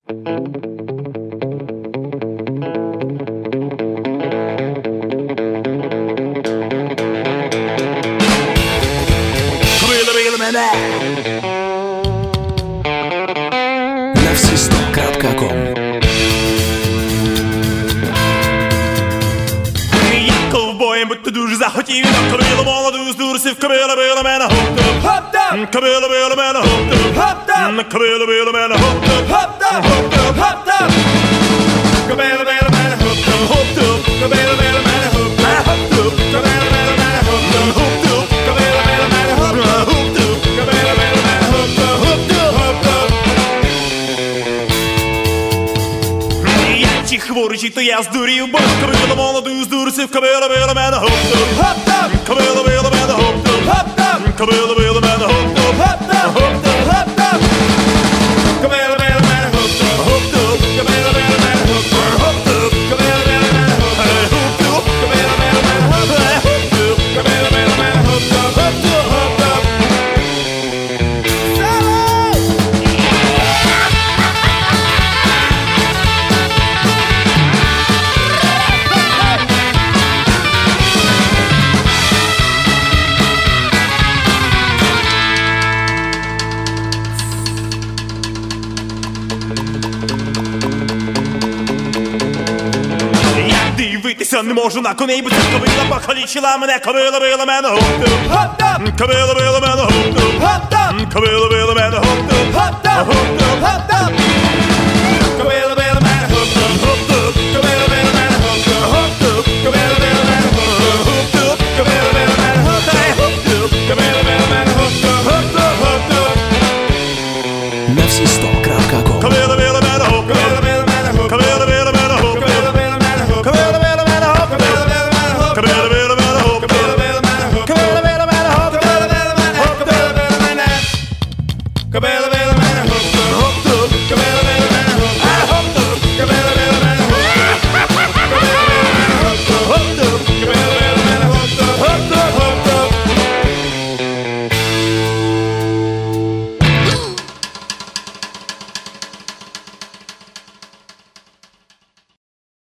Навсісто.com. Я ковбоєм, будь-то дуже захотів, на кобилу молоду здурсив, кобила била мене хоп-топ, кобила била мене хоп-топ, кобила била мене хоп-топ, хоп-топ, кобила била мене хоп-топ, кобила била мене хоп-топ, кобила била мене хоп-топ, кобила била мене хоп-топ, кобила била мене хоп-топ. Я чи хворий, чи то я здурів, бо кобила молоду здурсив, кобила била мене хоп-топ, кобила била мене хоп-топ, кобила била мене хоп-топ, хоп-топ, кобила била мене хоп-топ, кобила била мене хоп-топ, кобила била мене хоп-топ, кобила била мене хоп-топ, кобила била мене хоп-топ, хоп-топ. Я дивитися не можу на коней, бо ця кобила покалічила мене, кобила била мене хоп-топ, кобила била мене хоп-топ, кобила била мене хоп-топ,